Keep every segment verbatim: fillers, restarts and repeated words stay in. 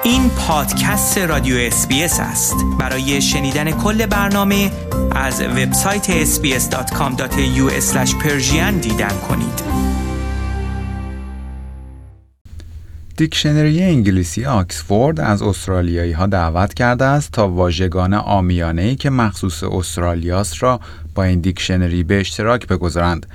این پادکست رادیو اس بی اس است. برای شنیدن کل برنامه از وبسایت اس بی اس دات کام دات ای یو اسلش پرشین دیدن کنید. دیکشنری انگلیسی آکسفورد از استرالیایی ها دعوت کرده است تا واژگان عامیانه‌ای که مخصوص استرالیاست را با این دیکشنری به اشتراک بگذارند.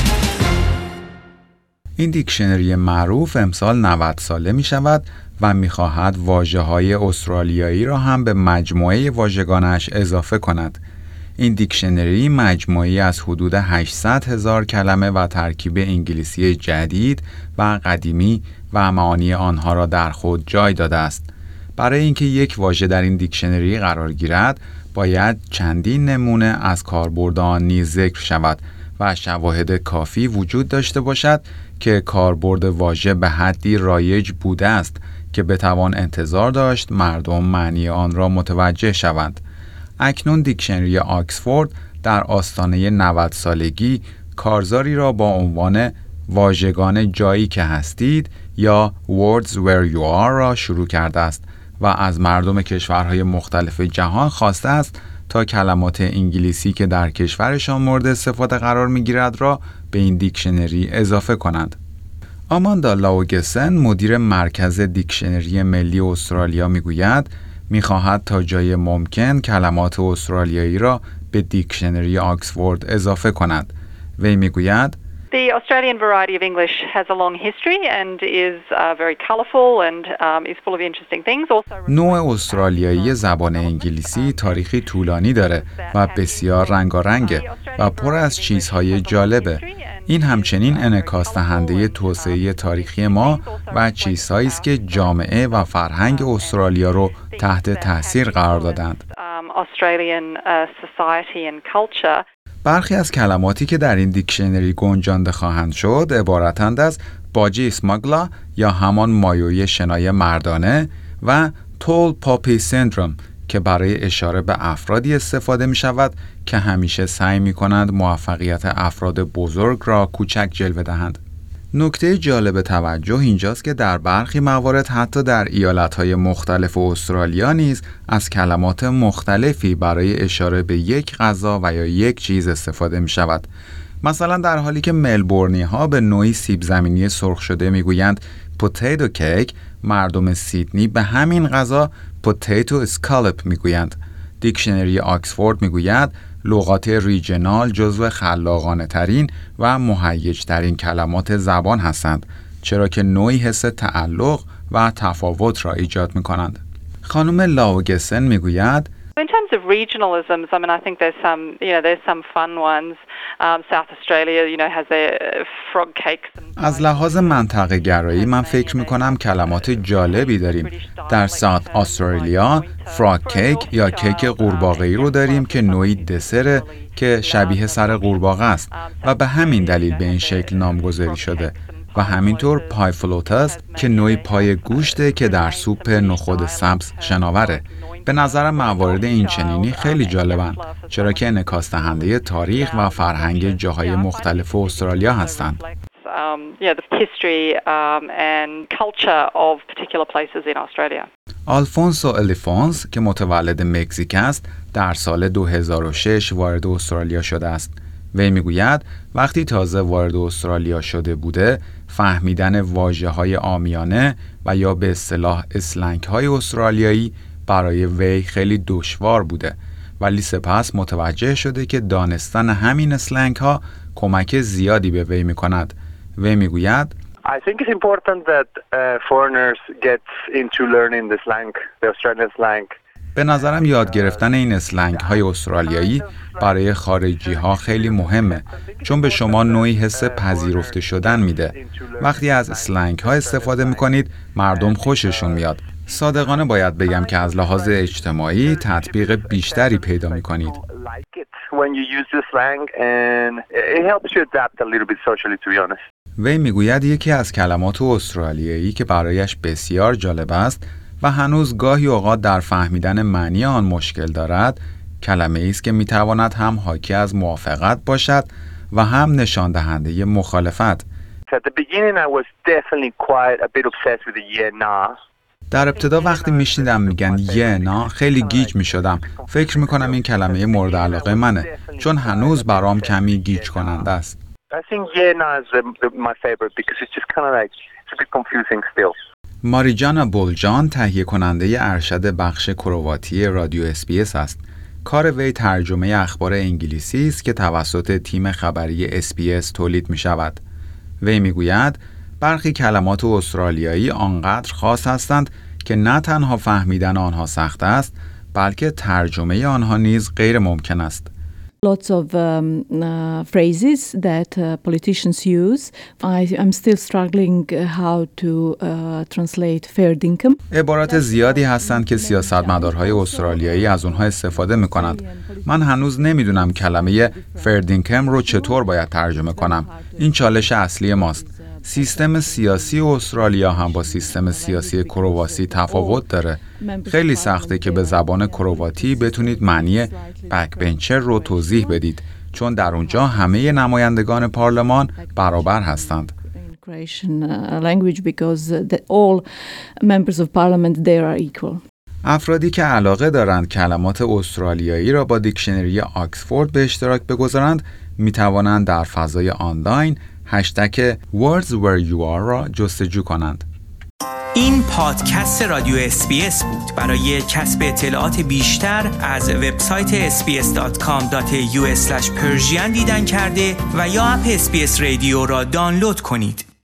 این دیکشنری معروف امسال نود ساله می شود و می خواهد واژه های استرالیایی را هم به مجموعه واژگانش اضافه کند. این دیکشنری مجموعی از حدود هشتصد هزار کلمه و ترکیب انگلیسی جدید و قدیمی و معانی آنها را در خود جای داده است. برای اینکه یک واژه در این دیکشنری قرار گیرد، باید چندین نمونه از کاربرد آن نیز ذکر شود و شواهد کافی وجود داشته باشد که کاربرد واژه به حدی رایج بوده است که بتوان انتظار داشت مردم معنی آن را متوجه شوند. اکنون دیکشنری آکسفورد در آستانه نود سالگی کارزاری را با عنوان واژگان جایی که هستید یا Words Where You Are را شروع کرده است و از مردم کشورهای مختلف جهان خواسته است تا کلمات انگلیسی که در کشورشان مورد استفاده قرار می‌گیرد را به این دیکشنری اضافه کنند. آماندا لاوگسن مدیر مرکز دیکشنری ملی استرالیا میگوید می‌خواهد تا جای ممکن کلمات استرالیایی را به دیکشنری آکسفورد اضافه کند. وی میگوید The Australian variety of English has a long history and is uh, very colourful and um, is full of interesting things. Also, نوع استرالیایی زبان انگلیسی تاریخی طولانی داره و بسیار رنگارنگه و پر از چیزهای جالبه. این همچنین انعکاس دهنده توسعه تاریخی ما و چیزهایی است که جامعه و فرهنگ استرالیا رو تحت تاثیر قرار دادند. Australian uh, society and culture. برخی از کلماتی که در این دیکشنری گنجانده خواهند شد عبارتند از باجی اسماگلا یا همان مایوی شنای مردانه و تول پاپی سندروم که برای اشاره به افرادی استفاده می شود که همیشه سعی می کنند موفقیت افراد بزرگ را کوچک جلوه دهند. نکته جالب توجه اینجاست که در برخی موارد حتی در ایالت‌های مختلف استرالیا نیز از کلمات مختلفی برای اشاره به یک غذا و یا یک چیز استفاده می شود. مثلا در حالی که ملبورنی‌ها به نوعی سیب زمینی سرخ شده میگویند پوتیتو کیک، مردم سیدنی به همین غذا پوتیتو اسکالپ میگویند. دیکشنری آکسفورد میگوید لغات ریجنال جزو خلاقانه ترین و مهیج ترین کلمات زبان هستند، چرا که نوعی حس تعلق و تفاوت را ایجاد می کنند. خانم لاوگسن می گوید In terms of regionalisms, I mean, I think there's some, you know, there's some fun ones. Um, South Australia, you know, has their frog cakes. از لحاظ منطقه گرایی من فکر می کنم کلمات جالبی داریم. در ساوت استرالیا فراگ کیک یا کیک قورباغه‌ای رو داریم که نوعی دسره که شبیه سر قورباغه است و به همین دلیل به این شکل نامگذاری شده. و همینطور پای فلوتاس که نوعی پای گوشته که در سوپ نخود سبز شناوره. به نظرم موارد این چنینی خیلی جالبن، چرا که انعکاس دهنده تاریخ و فرهنگ جاهای مختلف استرالیا هستند. آلفونسو الیفونس که متولد مکزیک است، در سال دو هزار و شش وارد استرالیا شده است. وی میگوید وقتی تازه وارد استرالیا شده بوده، فهمیدن واژه‌های عامیانه و یا به اصطلاح اسلنگ‌های استرالیایی برای وی خیلی دشوار بوده، ولی سپس متوجه شده که دانستن همین اسلنگ‌ها کمک زیادی به وی می‌کند. وی میگوید I think it's important that uh, foreigners get into learning the slang, the Australian slang. به نظرم یاد گرفتن این اسلنگ های استرالیایی برای خارجی ها خیلی مهمه، چون به شما نوعی حس پذیرفته شدن میده. وقتی از اسلنگ ها استفاده میکنید مردم خوششون میاد. صادقانه باید بگم که از لحاظ اجتماعی تطبیق بیشتری پیدا میکنید. وی میگوید یکی از کلمات استرالیایی که برایش بسیار جالب است و هنوز گاهی اوقات در فهمیدن معنی آن مشکل دارد، کلمه ای است که میتواند هم حاکی از موافقت باشد و هم نشان دهنده مخالفت. در ابتدا وقتی میشنیدم میگن یه نا خیلی گیج میشدم. فکر میکنم این کلمه مورد علاقه منه چون هنوز برام کمی گیج کننده است. ماریجانا بولجان تهیه کننده ارشد بخش کرواتی رادیو اس بی اس است. کار وی ترجمه اخبار انگلیسی است که توسط تیم خبری اس بی اس تولید می شود. وی می گوید برخی کلمات استرالیایی آنقدر خاص هستند که نه تنها فهمیدن آنها سخت است بلکه ترجمه آنها نیز غیر ممکن است. Lots of um, uh, phrases that uh, politicians use. I, I'm still struggling how to uh, translate fair dinkum. عبارات زیادی هستند که سیاستمدارهای استرالیایی از اونها استفاده می‌کنند. من هنوز نمیدونم کلمه fair dinkum رو چطور باید ترجمه کنم. این چالش اصلی ماست. سیستم سیاسی استرالیا هم با سیستم سیاسی کرواسی تفاوت داره. خیلی سخته که به زبان کرواتی بتونید معنی بکبنچر رو توضیح بدید چون در اونجا همه نمایندگان پارلمان برابر هستند. افرادی که علاقه دارند کلمات استرالیایی را با دیکشنری آکسفورد به اشتراک بگذارند می توانند در فضای آنلاین هشتگ words where you are را جستجو کنند. این پادکست رادیو اس بی اس بود. برای کسب اطلاعات بیشتر از وبسایت اس بی اس دات کام دات یو اسلش پرژین دیدن کرده و یا اپ اس بی اس رادیو را دانلود کنید.